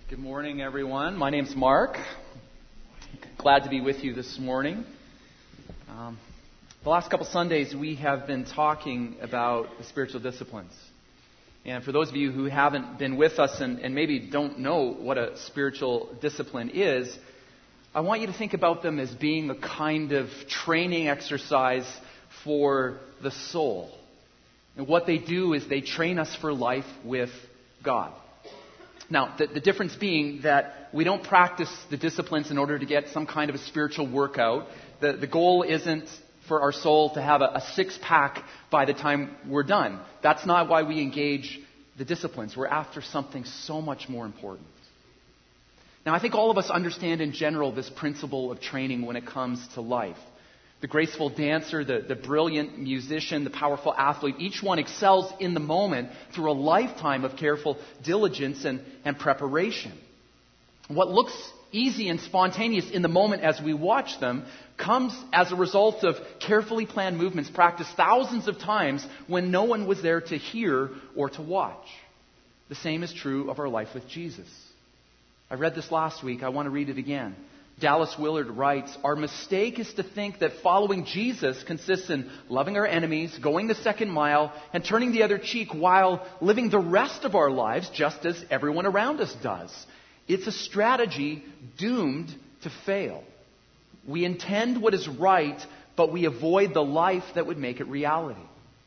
Good morning, everyone. My name's Mark. Glad to be with you this morning. The last couple Sundays, we have been talking about the spiritual disciplines. And for those of you who haven't been with us and maybe don't know what a spiritual discipline is, I want you to think about them as being a kind of training exercise for the soul. And what they do is they train us for life with God. Now, the difference being that we don't practice the disciplines in order to get some kind of a spiritual workout. The goal isn't for our soul to have a six-pack by the time we're done. That's not why we engage the disciplines. We're after something so much more important. Now, I think all of us understand in general this principle of training when it comes to life. The graceful dancer, the brilliant musician, the powerful athlete, each one excels in the moment through a lifetime of careful diligence and preparation. What looks easy and spontaneous in the moment as we watch them comes as a result of carefully planned movements practiced thousands of times when no one was there to hear or to watch. The same is true of our life with Jesus. I read this last week. I want to read it again. Dallas Willard writes, "Our mistake is to think that following Jesus consists in loving our enemies, going the second mile, and turning the other cheek while living the rest of our lives just as everyone around us does. It's a strategy doomed to fail. We intend what is right, but we avoid the life that would make it reality."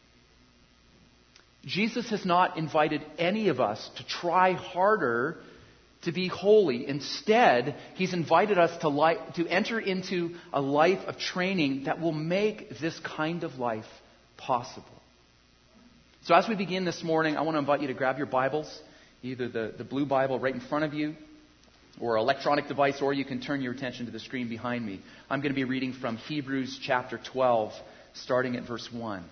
Jesus has not invited any of us to try harder to be holy. Instead, He's invited us to enter into a life of training that will make this kind of life possible. So as we begin this morning, I want to invite you to grab your Bibles, either the blue Bible right in front of you, or an electronic device, or you can turn your attention to the screen behind me. I'm going to be reading from Hebrews chapter 12, starting at verse 1.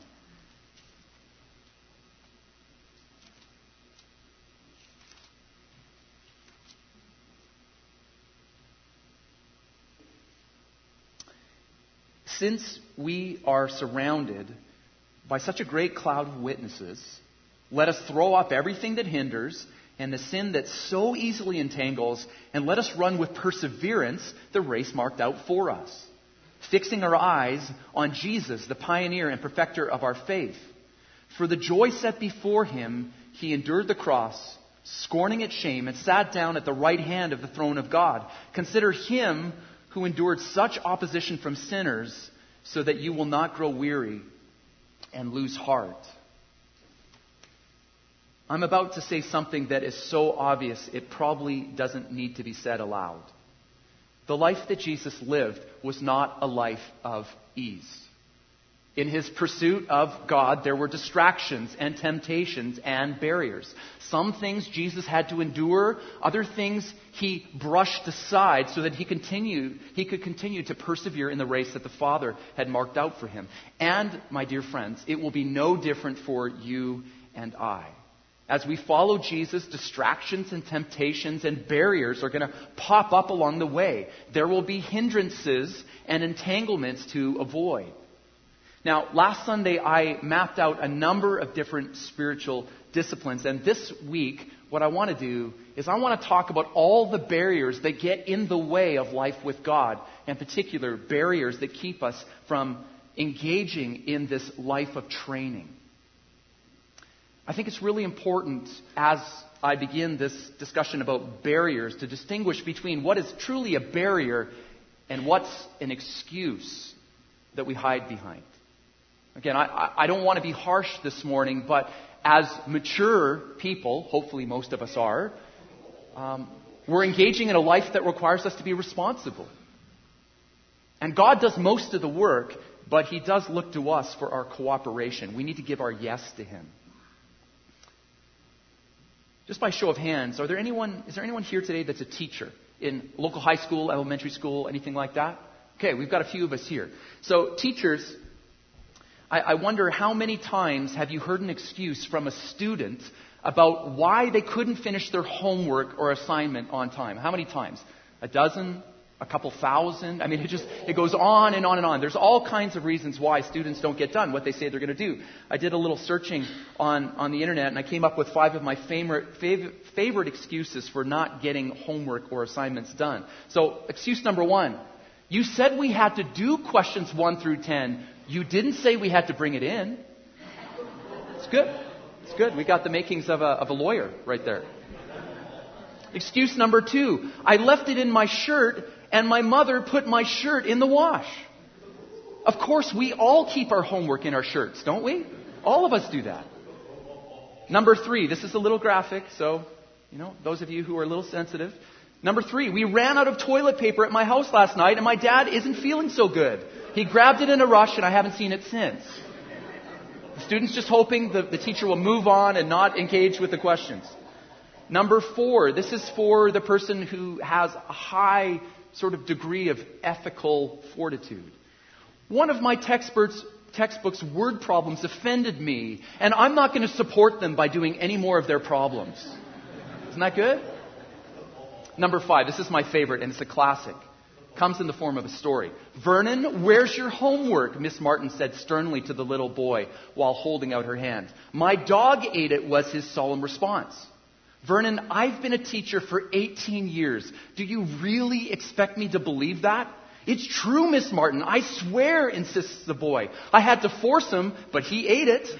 Since we are surrounded by such a great cloud of witnesses, let us throw off everything that hinders and the sin that so easily entangles, and let us run with perseverance the race marked out for us, fixing our eyes on Jesus, the pioneer and perfecter of our faith. For the joy set before Him, He endured the cross, scorning its shame, and sat down at the right hand of the throne of God. Consider Him who endured such opposition from sinners, so that you will not grow weary and lose heart. I'm about to say something that is so obvious it probably doesn't need to be said aloud. The life that Jesus lived was not a life of ease. In His pursuit of God, there were distractions and temptations and barriers. Some things Jesus had to endure, other things He brushed aside so that He could continue to persevere in the race that the Father had marked out for Him. And, my dear friends, it will be no different for you and I. As we follow Jesus, distractions and temptations and barriers are going to pop up along the way. There will be hindrances and entanglements to avoid. Now, last Sunday, I mapped out a number of different spiritual disciplines. And this week, what I want to do is I want to talk about all the barriers that get in the way of life with God. In particular, barriers that keep us from engaging in this life of training. I think it's really important as I begin this discussion about barriers to distinguish between what is truly a barrier and what's an excuse that we hide behind. Again, I don't want to be harsh this morning, but as mature people, hopefully most of us are, we're engaging in a life that requires us to be responsible. And God does most of the work, but He does look to us for our cooperation. We need to give our yes to Him. Just by show of hands, is there anyone here today that's a teacher in local high school, elementary school, anything like that? Okay, we've got a few of us here. So teachers, I wonder how many times have you heard an excuse from a student about why they couldn't finish their homework or assignment on time? How many times? A dozen? a couple thousand. I mean, it goes on and on and on. There's all kinds of reasons why students don't get done what they say they're going to do. I did a little searching on the internet, and I came up with 5 of my favorite excuses for not getting homework or assignments done. So, excuse number 1. You said we had to do questions 1 through 10. You didn't say we had to bring it in. It's good. It's good. We got the makings of a lawyer right there. Excuse number 2. I left it in my shirt, and my mother put my shirt in the wash. Of course, we all keep our homework in our shirts, don't we? All of us do that. Number 3. This is a little graphic, so, those of you who are a little sensitive. Number 3. We ran out of toilet paper at my house last night, and my dad isn't feeling so good. He grabbed it in a rush, and I haven't seen it since. The student's just hoping the teacher will move on and not engage with the questions. Number 4, this is for the person who has a high sort of degree of ethical fortitude. One of my textbooks' word problems offended me, and I'm not going to support them by doing any more of their problems. Isn't that good? Number 5, this is my favorite, and it's a classic. Comes in the form of a story. Vernon, where's your homework? Miss Martin said sternly to the little boy while holding out her hand. My dog ate it, was his solemn response. Vernon, I've been a teacher for 18 years. Do you really expect me to believe that? It's true, Miss Martin. I swear, insists the boy. I had to force him, but he ate it.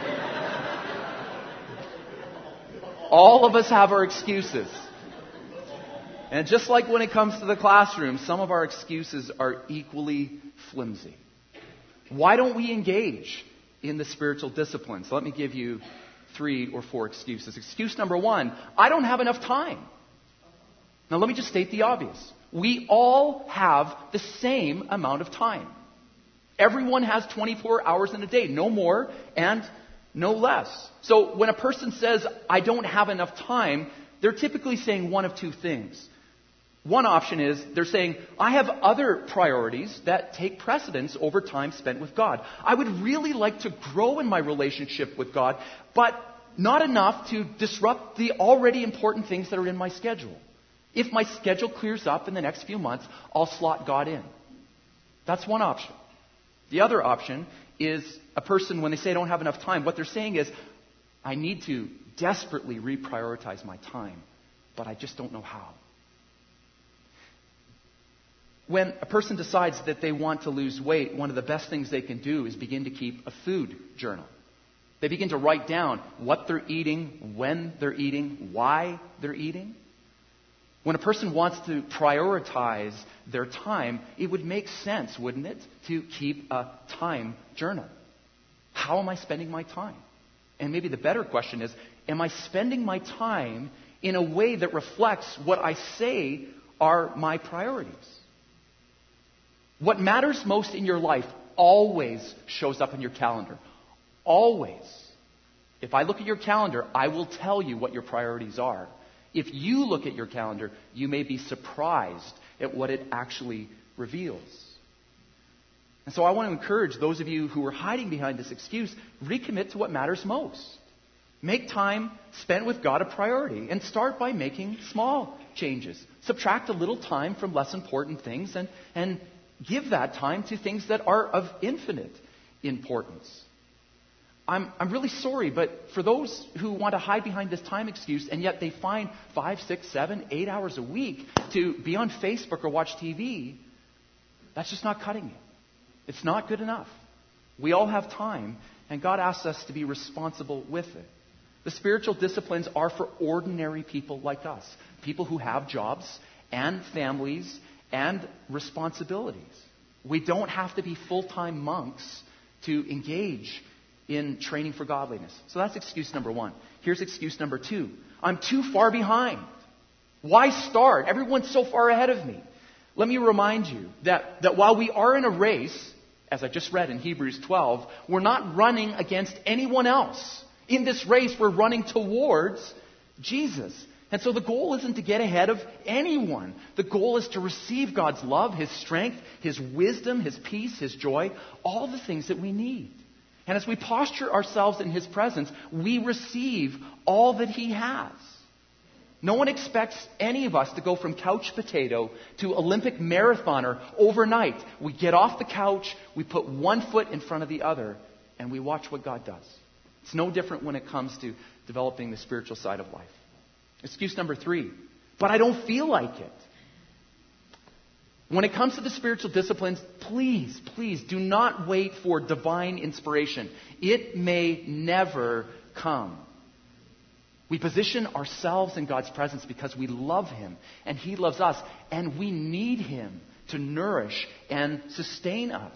All of us have our excuses. And just like when it comes to the classroom, some of our excuses are equally flimsy. Why don't we engage in the spiritual disciplines? Let me give you 3 or 4 excuses. Excuse number 1, I don't have enough time. Now let me just state the obvious. We all have the same amount of time. Everyone has 24 hours in a day, no more and no less. So when a person says, I don't have enough time, they're typically saying one of 2 things. One option is they're saying, I have other priorities that take precedence over time spent with God. I would really like to grow in my relationship with God, but not enough to disrupt the already important things that are in my schedule. If my schedule clears up in the next few months, I'll slot God in. That's one option. The other option is a person, when they say I don't have enough time, what they're saying is, I need to desperately reprioritize my time, but I just don't know how. When a person decides that they want to lose weight, one of the best things they can do is begin to keep a food journal. They begin to write down what they're eating, when they're eating, why they're eating. When a person wants to prioritize their time, it would make sense, wouldn't it, to keep a time journal. How am I spending my time? And maybe the better question is, am I spending my time in a way that reflects what I say are my priorities? What matters most in your life always shows up in your calendar. Always. If I look at your calendar, I will tell you what your priorities are. If you look at your calendar, you may be surprised at what it actually reveals. And so I want to encourage those of you who are hiding behind this excuse, recommit to what matters most. Make time spent with God a priority, and start by making small changes. Subtract a little time from less important things and give that time to things that are of infinite importance. I'm really sorry, but for those who want to hide behind this time excuse, and yet they find 5, 6, 7, 8 hours a week to be on Facebook or watch TV, that's just not cutting it. It's not good enough. We all have time, and God asks us to be responsible with it. The spiritual disciplines are for ordinary people like us, people who have jobs and families and responsibilities. We don't have to be full-time monks to engage in training for godliness. So that's excuse number 1. Here's excuse number 2. I'm too far behind. Why start? Everyone's so far ahead of me. Let me remind you that while we are in a race, as I just read in Hebrews 12, we're not running against anyone else. In this race, we're running towards Jesus. And so the goal isn't to get ahead of anyone. The goal is to receive God's love, His strength, His wisdom, His peace, His joy, all the things that we need. And as we posture ourselves in His presence, we receive all that He has. No one expects any of us to go from couch potato to Olympic marathoner overnight. We get off the couch, we put one foot in front of the other, and we watch what God does. It's no different when it comes to developing the spiritual side of life. Excuse number 3, but I don't feel like it. When it comes to the spiritual disciplines, please do not wait for divine inspiration. It may never come. We position ourselves in God's presence because we love Him and He loves us, and we need Him to nourish and sustain us.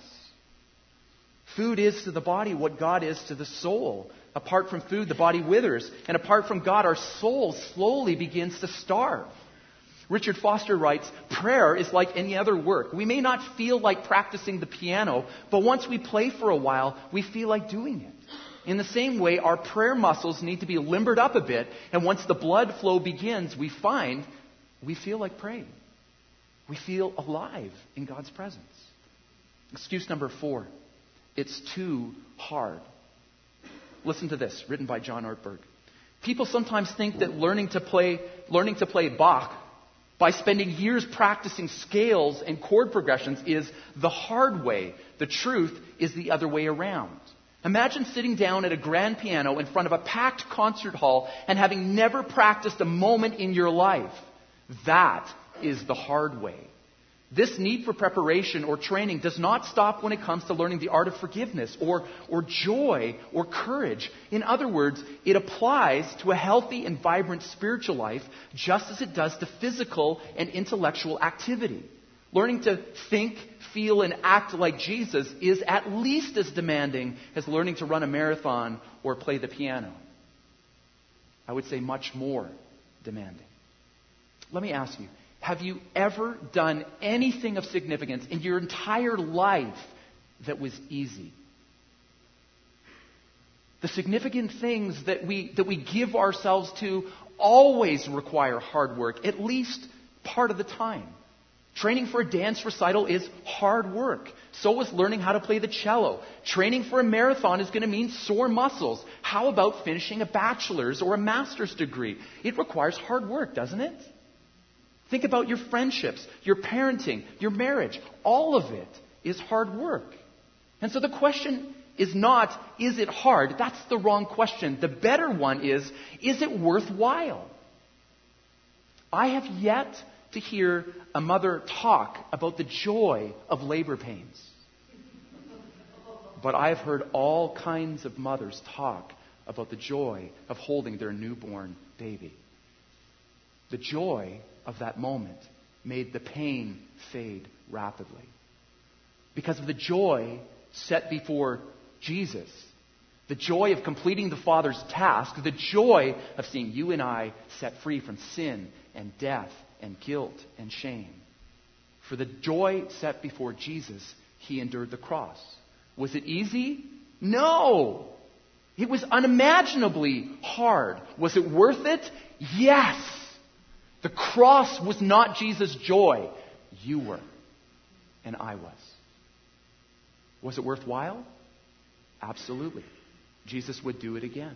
Food is to the body what God is to the soul. Apart from food, the body withers, and apart from God, our soul slowly begins to starve. Richard Foster writes, prayer is like any other work. We may not feel like practicing the piano, but once we play for a while, we feel like doing it. In the same way, our prayer muscles need to be limbered up a bit, and once the blood flow begins, we find we feel like praying. We feel alive in God's presence. Excuse number 4, it's too hard. Listen to this, written by John Ortberg. People sometimes think that learning to play Bach by spending years practicing scales and chord progressions is the hard way. The truth is the other way around. Imagine sitting down at a grand piano in front of a packed concert hall and having never practiced a moment in your life. That is the hard way. This need for preparation or training does not stop when it comes to learning the art of forgiveness or joy or courage. In other words, it applies to a healthy and vibrant spiritual life just as it does to physical and intellectual activity. Learning to think, feel, and act like Jesus is at least as demanding as learning to run a marathon or play the piano. I would say much more demanding. Let me ask you, have you ever done anything of significance in your entire life that was easy? The significant things that we give ourselves to always require hard work, at least part of the time. Training for a dance recital is hard work. So is learning how to play the cello. Training for a marathon is going to mean sore muscles. How about finishing a bachelor's or a master's degree? It requires hard work, doesn't it? Think about your friendships, your parenting, your marriage. All of it is hard work. And so the question is not, is it hard? That's the wrong question. The better one is it worthwhile? I have yet to hear a mother talk about the joy of labor pains. But I've heard all kinds of mothers talk about the joy of holding their newborn baby. The joy of that moment made the pain fade rapidly. Because of the joy set before Jesus, the joy of completing the Father's task, the joy of seeing you and I set free from sin and death and guilt and shame. For the joy set before Jesus, He endured the cross. Was it easy? No! It was unimaginably hard. Was it worth it? Yes! The cross was not Jesus' joy. You were. And I was. Was it worthwhile? Absolutely. Jesus would do it again.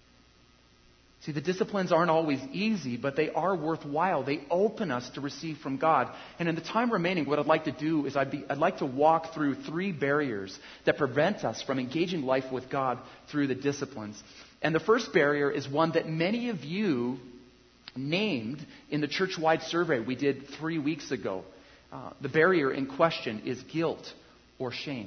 See, the disciplines aren't always easy, but they are worthwhile. They open us to receive from God. And in the time remaining, what I'd like to do is I'd like to walk through 3 barriers that prevent us from engaging life with God through the disciplines. And the first barrier is one that many of you named in the church-wide survey we did 3 weeks ago. The barrier in question is guilt or shame.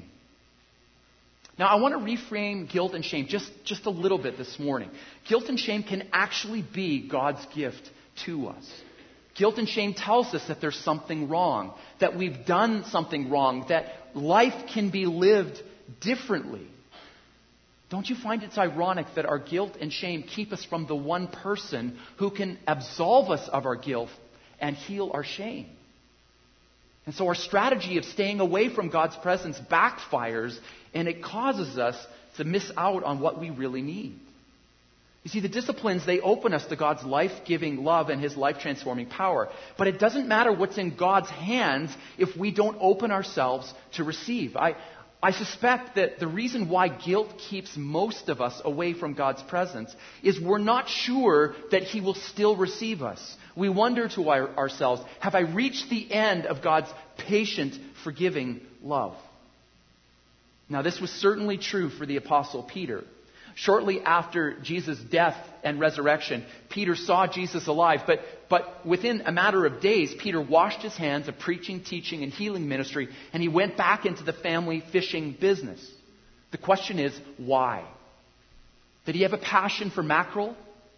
Now, I want to reframe guilt and shame just a little bit this morning. Guilt and shame can actually be God's gift to us. Guilt and shame tells us that there's something wrong, that we've done something wrong, that life can be lived differently. Don't you find it's ironic that our guilt and shame keep us from the one person who can absolve us of our guilt and heal our shame? And so our strategy of staying away from God's presence backfires, and it causes us to miss out on what we really need. You see, the disciplines, they open us to God's life-giving love and His life-transforming power. But it doesn't matter what's in God's hands if we don't open ourselves to receive. I suspect that the reason why guilt keeps most of us away from God's presence is we're not sure that He will still receive us. We wonder to ourselves, have I reached the end of God's patient, forgiving love? Now, this was certainly true for the Apostle Peter. Shortly after Jesus' death and resurrection, Peter saw Jesus alive, but within a matter of days, Peter washed his hands of preaching, teaching, and healing ministry, and he went back into the family fishing business. The question is, why? Did he have a passion for mackerel?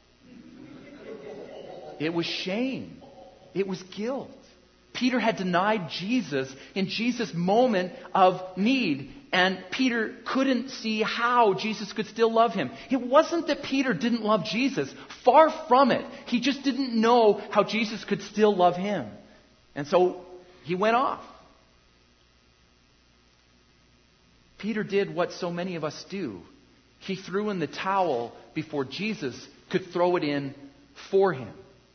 It was shame. It was guilt. Peter had denied Jesus in Jesus' moment of need, and Peter couldn't see how Jesus could still love him. It wasn't that Peter didn't love Jesus. Far from it. He just didn't know how Jesus could still love him. And so he went off. Peter did what so many of us do. He threw in the towel before Jesus could throw it in for him.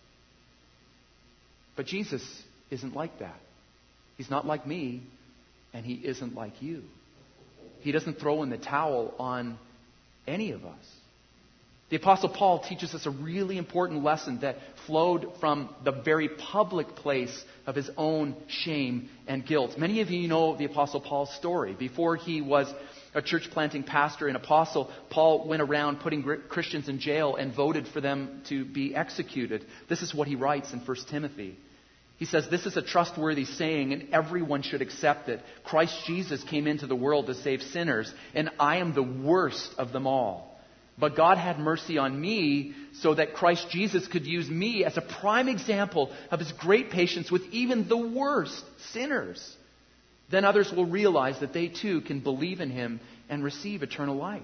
But Jesus isn't like that. He's not like me, and He isn't like you. He doesn't throw in the towel on any of us. The Apostle Paul teaches us a really important lesson that flowed from the very public place of his own shame and guilt. Many of you know the Apostle Paul's story. Before he was a church planting pastor and apostle, Paul went around putting Christians in jail and voted for them to be executed. This is what he writes in 1 Timothy. He says, "This is a trustworthy saying, and everyone should accept it. Christ Jesus came into the world to save sinners, and I am the worst of them all. But God had mercy on me so that Christ Jesus could use me as a prime example of His great patience with even the worst sinners. Then others will realize that they too can believe in Him and receive eternal life."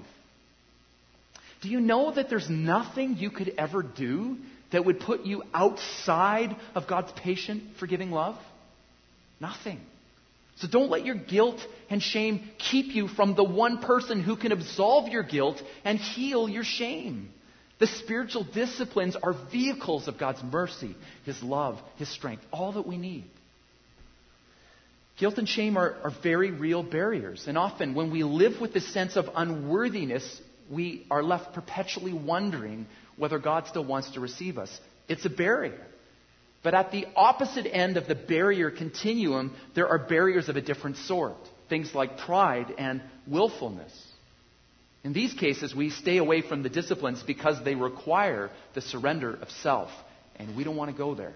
Do you know that there's nothing you could ever do that would put you outside of God's patient, forgiving love? Nothing. So don't let your guilt and shame keep you from the one person who can absolve your guilt and heal your shame. The spiritual disciplines are vehicles of God's mercy, His love, His strength, all that we need. Guilt and shame are very real barriers. And often when we live with this sense of unworthiness, we are left perpetually wondering whether God still wants to receive us. It's a barrier. But at the opposite end of the barrier continuum, there are barriers of a different sort. Things like pride and willfulness. In these cases, we stay away from the disciplines because they require the surrender of self. And we don't want to go there.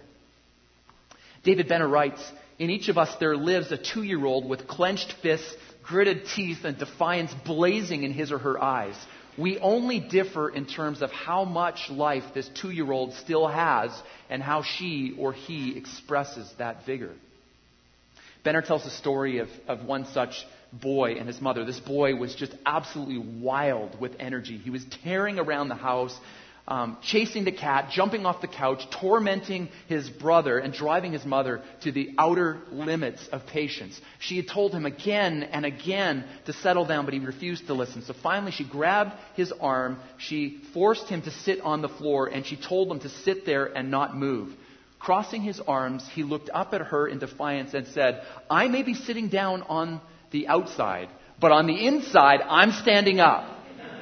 David Benner writes, "In each of us there lives a 2-year-old with clenched fists, gritted teeth, and defiance blazing in his or her eyes. We only differ in terms of how much life this 2-year-old still has and how she or he expresses that vigor." Benner tells the story of one such boy and his mother. This boy was just absolutely wild with energy. He was tearing around the house, chasing the cat, jumping off the couch, tormenting his brother, and driving his mother to the outer limits of patience. She had told him again and again to settle down, but he refused to listen. So finally she grabbed his arm, she forced him to sit on the floor, and she told him to sit there and not move. Crossing his arms, he looked up at her in defiance and said, "I may be sitting down on the outside, but on the inside, I'm standing up."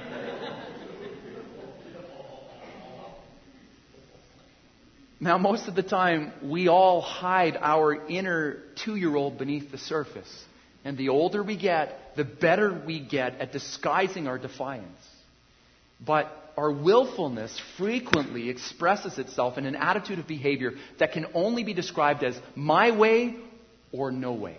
Now, most of the time, we all hide our inner 2-year-old beneath the surface. And the older we get, the better we get at disguising our defiance. But our willfulness frequently expresses itself in an attitude of behavior that can only be described as my way or no way.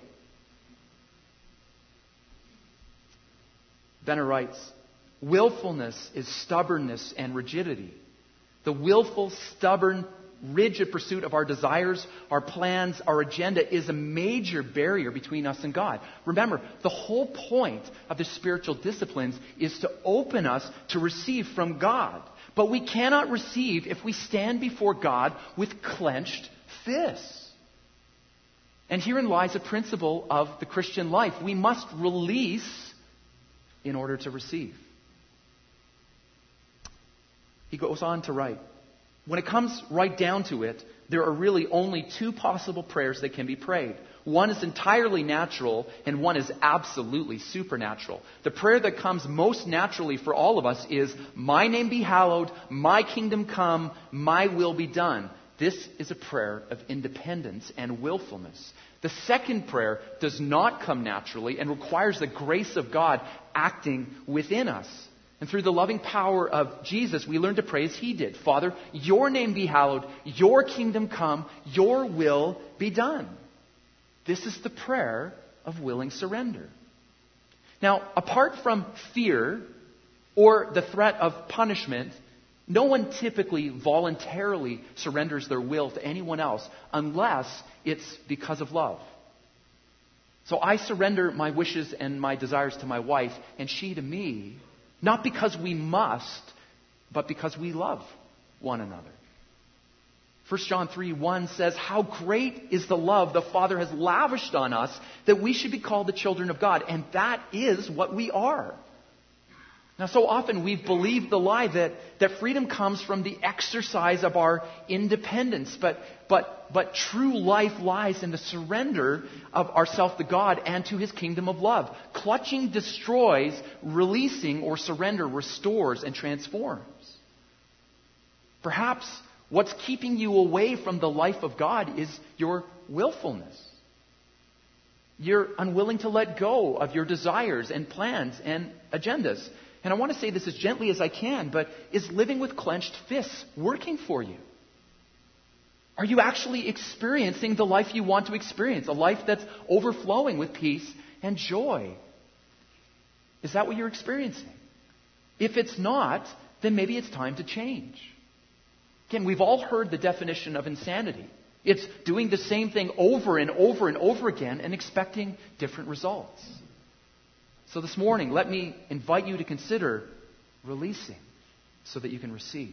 Benner writes, "Willfulness is stubbornness and rigidity. The willful, stubborn, rigid pursuit of our desires, our plans, our agenda is a major barrier between us and God." Remember, the whole point of the spiritual disciplines is to open us to receive from God. But we cannot receive if we stand before God with clenched fists. And herein lies a principle of the Christian life. We must release in order to receive. He goes on to write, When it comes right down to it, there are really only two possible prayers that can be prayed. One is entirely natural, and one is absolutely supernatural. The prayer that comes most naturally for all of us is, "My name be hallowed, my kingdom come, my will be done." This is a prayer of independence and willfulness. The second prayer does not come naturally and requires the grace of God acting within us. And through the loving power of Jesus, we learn to pray as He did. "Father, your name be hallowed, your kingdom come, your will be done." This is the prayer of willing surrender. Now, apart from fear or the threat of punishment, no one typically voluntarily surrenders their will to anyone else unless it's because of love. So I surrender my wishes and my desires to my wife and she to me, not because we must, but because we love one another. 1 John 3:1 says, "How great is the love the Father has lavished on us that we should be called the children of God." And that is what we are. Now, so often we've believed the lie that freedom comes from the exercise of our independence. But true life lies in the surrender of ourself to God and to His kingdom of love. Clutching destroys, releasing or surrender restores and transforms. Perhaps what's keeping you away from the life of God is your willfulness. You're unwilling to let go of your desires and plans and agendas. And I want to say this as gently as I can, but is living with clenched fists working for you? Are you actually experiencing the life you want to experience? A life that's overflowing with peace and joy? Is that what you're experiencing? If it's not, then maybe it's time to change. Again, we've all heard the definition of insanity. It's doing the same thing over and over and over again and expecting different results. So this morning, let me invite you to consider releasing so that you can receive.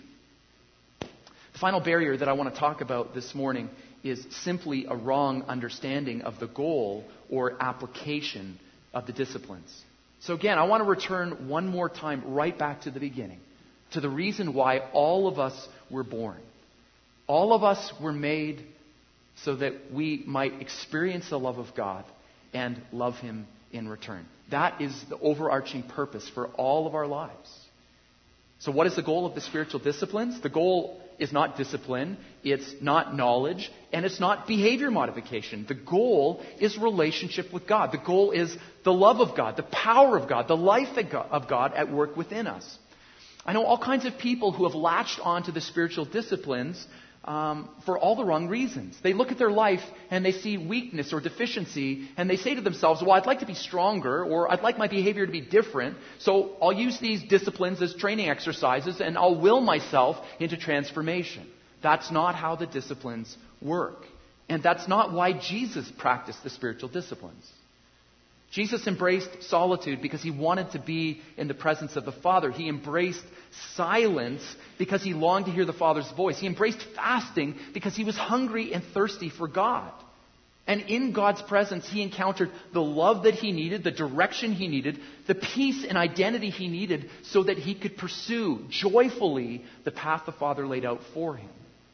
The final barrier that I want to talk about this morning is simply a wrong understanding of the goal or application of the disciplines. So again, I want to return one more time right back to the beginning, to the reason why all of us were born. All of us were made so that we might experience the love of God and love Him in return. That is the overarching purpose for all of our lives. So what is the goal of the spiritual disciplines? The goal is not discipline, it's not knowledge, and it's not behavior modification. The goal is relationship with God. The goal is the love of God, the power of God, the life of God at work within us. I know all kinds of people who have latched onto the spiritual disciplines for all the wrong reasons. They look at their life and they see weakness or deficiency and they say to themselves, well, I'd like to be stronger, or I'd like my behavior to be different, so I'll use these disciplines as training exercises and I'll will myself into transformation. That's not how the disciplines work. And that's not why Jesus practiced the spiritual disciplines. Jesus embraced solitude because He wanted to be in the presence of the Father. He embraced silence because He longed to hear the Father's voice. He embraced fasting because He was hungry and thirsty for God. And in God's presence, He encountered the love that He needed, the direction He needed, the peace and identity He needed so that He could pursue joyfully the path the Father laid out for Him.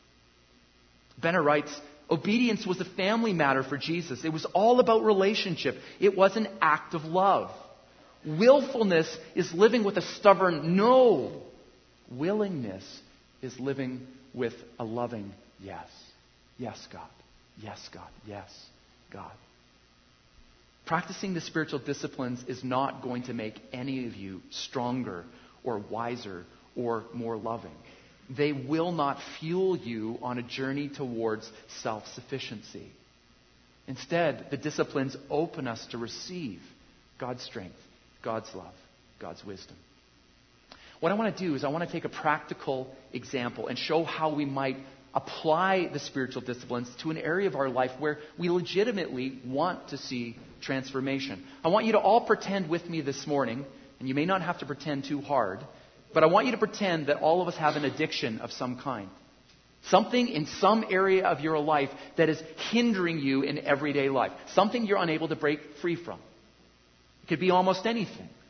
Benner writes, obedience was a family matter for Jesus. It was all about relationship. It was an act of love. Willfulness is living with a stubborn no. Willingness is living with a loving yes. Yes, God. Yes, God. Yes, God. Practicing the spiritual disciplines is not going to make any of you stronger or wiser or more loving. They will not fuel you on a journey towards self-sufficiency. Instead, the disciplines open us to receive God's strength, God's love, God's wisdom. What I want to do is I want to take a practical example and show how we might apply the spiritual disciplines to an area of our life where we legitimately want to see transformation. I want you to all pretend with me this morning, and you may not have to pretend too hard, but I want you to pretend that all of us have an addiction of some kind. Something in some area of your life that is hindering you in everyday life. Something you're unable to break free from. It could be almost anything.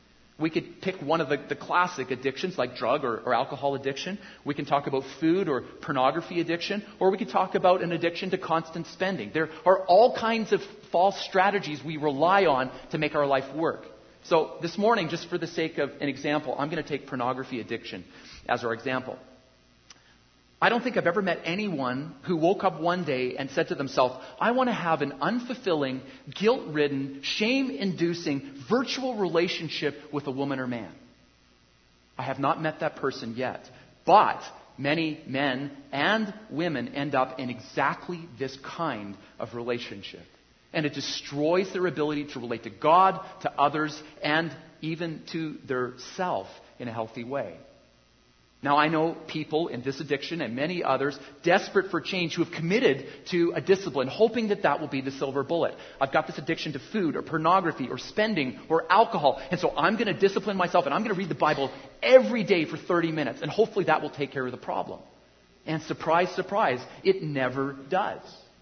We could pick one of the classic addictions like drug or alcohol addiction. We can talk about food or pornography addiction, or we could talk about an addiction to constant spending. There are all kinds of false strategies we rely on to make our life work. So this morning, just for the sake of an example, I'm going to take pornography addiction as our example. I don't think I've ever met anyone who woke up one day and said to themselves, I want to have an unfulfilling, guilt-ridden, shame-inducing virtual relationship with a woman or man. I have not met that person yet. But many men and women end up in exactly this kind of relationship. And it destroys their ability to relate to God, to others, and even to their self in a healthy way. Now, I know people in this addiction and many others desperate for change who have committed to a discipline, hoping that will be the silver bullet. I've got this addiction to food or pornography or spending or alcohol, and so I'm going to discipline myself and I'm going to read the Bible every day for 30 minutes, and hopefully that will take care of the problem. And surprise, surprise, it never does.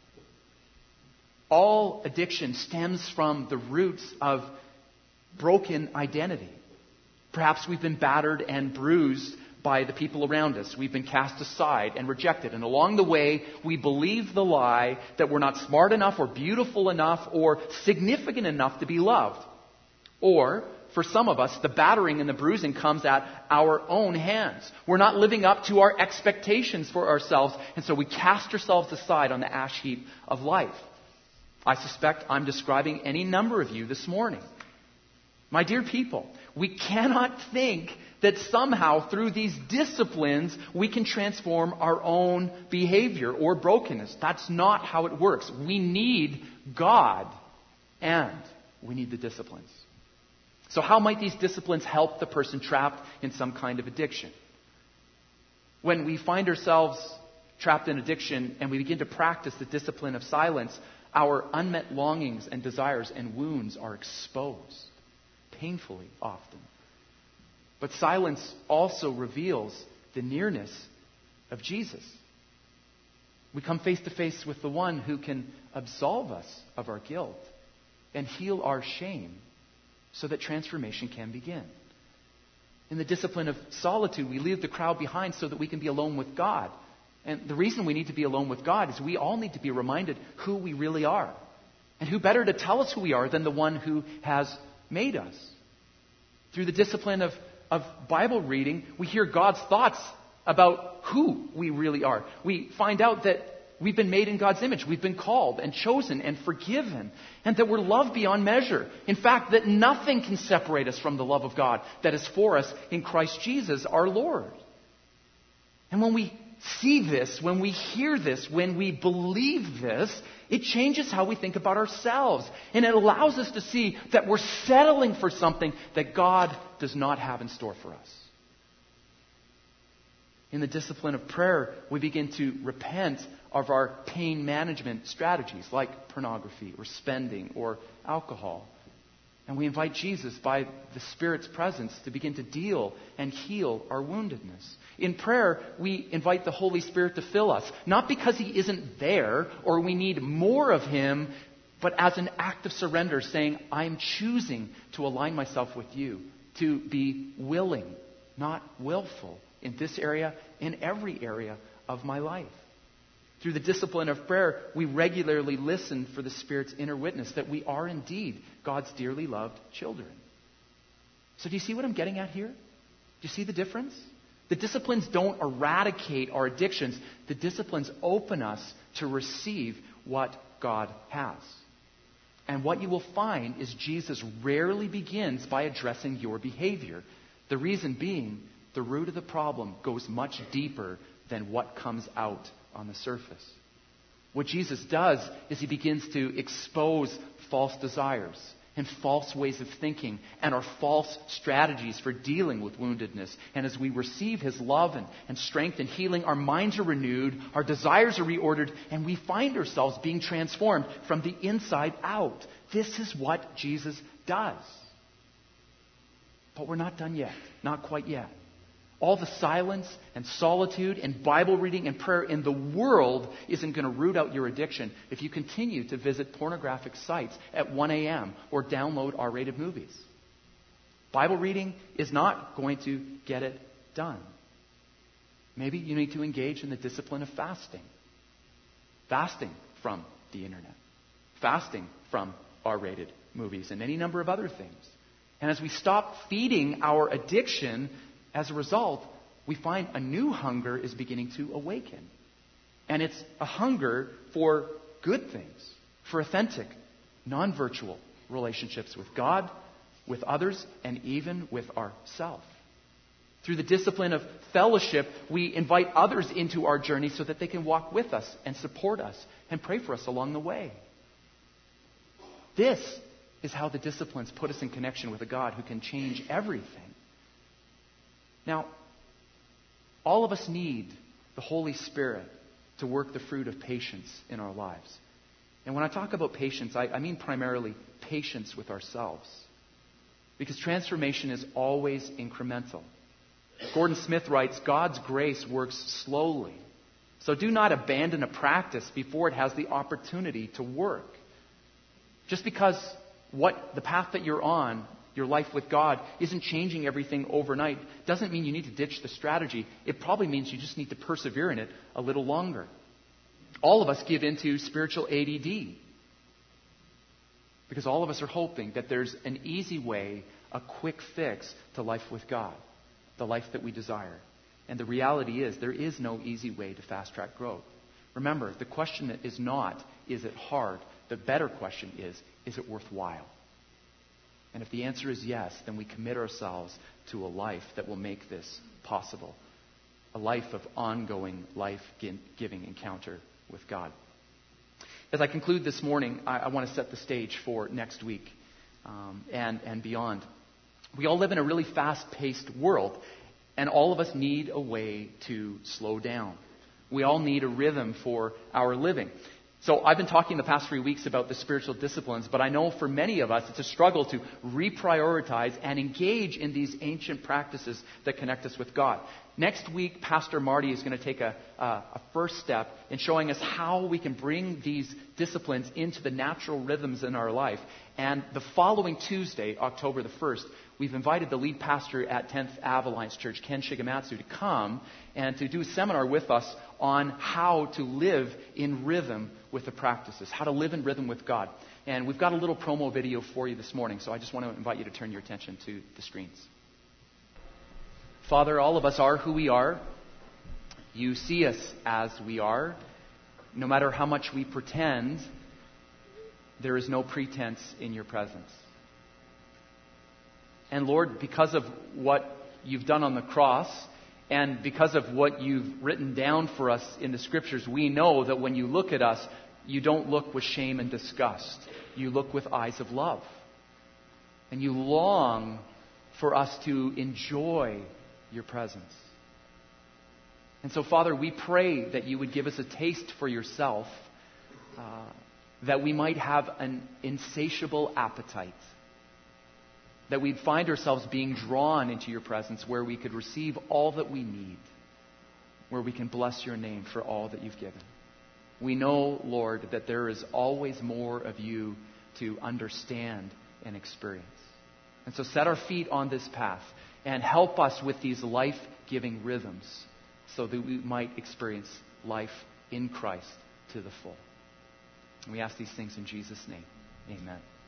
All addiction stems from the roots of broken identity. Perhaps we've been battered and bruised by the people around us. We've been cast aside and rejected. And along the way, we believe the lie that we're not smart enough or beautiful enough or significant enough to be loved. Or, for some of us, the battering and the bruising comes at our own hands. We're not living up to our expectations for ourselves, and so we cast ourselves aside on the ash heap of life. I suspect I'm describing any number of you this morning. My dear people, we cannot think that somehow through these disciplines we can transform our own behavior or brokenness. That's not how it works. We need God and we need the disciplines. So how might these disciplines help the person trapped in some kind of addiction? When we find ourselves trapped in addiction and we begin to practice the discipline of silence, our unmet longings and desires and wounds are exposed, painfully often. But silence also reveals the nearness of Jesus. We come face to face with the one who can absolve us of our guilt and heal our shame so that transformation can begin. In the discipline of solitude, we leave the crowd behind so that we can be alone with God. And the reason we need to be alone with God is we all need to be reminded who we really are. And who better to tell us who we are than the one who has made us? Through the discipline of Bible reading, we hear God's thoughts about who we really are. We find out that we've been made in God's image. We've been called and chosen and forgiven. And that we're loved beyond measure. In fact, that nothing can separate us from the love of God that is for us in Christ Jesus our Lord. And when we see this, when we hear this, when we believe this, it changes how we think about ourselves. And it allows us to see that we're settling for something that God does not have in store for us. In the discipline of prayer, we begin to repent of our pain management strategies like pornography or spending or alcohol. And we invite Jesus, by the Spirit's presence, to begin to deal and heal our woundedness. In prayer, we invite the Holy Spirit to fill us, not because He isn't there or we need more of Him, but as an act of surrender, saying, I'm choosing to align myself with you, to be willing, not willful, in this area, in every area of my life. Through the discipline of prayer, we regularly listen for the Spirit's inner witness that we are indeed God's dearly loved children. So do you see what I'm getting at here? Do you see the difference? The disciplines don't eradicate our addictions. The disciplines open us to receive what God has. And what you will find is Jesus rarely begins by addressing your behavior. The reason being, the root of the problem goes much deeper than what comes out on the surface. What Jesus does is He begins to expose false desires and false ways of thinking and our false strategies for dealing with woundedness. And as we receive His love and strength and healing, our minds are renewed, our desires are reordered, and we find ourselves being transformed from the inside out. This is what Jesus does. But we're not done yet. Not quite yet. All the silence and solitude and Bible reading and prayer in the world isn't going to root out your addiction if you continue to visit pornographic sites at 1 a.m. or download R-rated movies. Bible reading is not going to get it done. Maybe you need to engage in the discipline of fasting. Fasting from the internet. Fasting from R-rated movies and any number of other things. And as we stop feeding our addiction, as a result, we find a new hunger is beginning to awaken. And it's a hunger for good things, for authentic, non-virtual relationships with God, with others, and even with ourselves. Through the discipline of fellowship, we invite others into our journey so that they can walk with us and support us and pray for us along the way. This is how the disciplines put us in connection with a God who can change everything. Now, all of us need the Holy Spirit to work the fruit of patience in our lives. And when I talk about patience, I mean primarily patience with ourselves. Because transformation is always incremental. Gordon Smith writes, God's grace works slowly. So do not abandon a practice before it has the opportunity to work. Just because the path that you're on, your life with God, isn't changing everything overnight, doesn't mean you need to ditch the strategy. It probably means you just need to persevere in it a little longer. All of us give into spiritual ADD. Because all of us are hoping that there's an easy way, a quick fix to life with God. The life that we desire. And the reality is, there is no easy way to fast-track growth. Remember, the question is not, is it hard? The better question is it worthwhile? And if the answer is yes, then we commit ourselves to a life that will make this possible. A life of ongoing, life-giving encounter with God. As I conclude this morning, I want to set the stage for next week and beyond. We all live in a really fast-paced world, and all of us need a way to slow down. We all need a rhythm for our living. So I've been talking the past 3 weeks about the spiritual disciplines, but I know for many of us it's a struggle to reprioritize and engage in these ancient practices that connect us with God. Next week, Pastor Marty is going to take a first step in showing us how we can bring these disciplines into the natural rhythms in our life. And the following Tuesday, October the 1st, we've invited the lead pastor at 10th Ave Alliance Church, Ken Shigematsu, to come and to do a seminar with us on how to live in rhythm with the practices, how to live in rhythm with God. And we've got a little promo video for you this morning, so I just want to invite you to turn your attention to the screens. Father, all of us are who we are. You see us as we are. No matter how much we pretend, there is no pretense in your presence. And Lord, because of what you've done on the cross, and because of what you've written down for us in the Scriptures, we know that when you look at us, you don't look with shame and disgust. You look with eyes of love. And you long for us to enjoy your presence. And so, Father, we pray that you would give us a taste for yourself, that we might have an insatiable appetite, that we'd find ourselves being drawn into your presence where we could receive all that we need, where we can bless your name for all that you've given. We know, Lord, that there is always more of you to understand and experience. And so set our feet on this path and help us with these life-giving rhythms so that we might experience life in Christ to the full. And we ask these things in Jesus' name. Amen.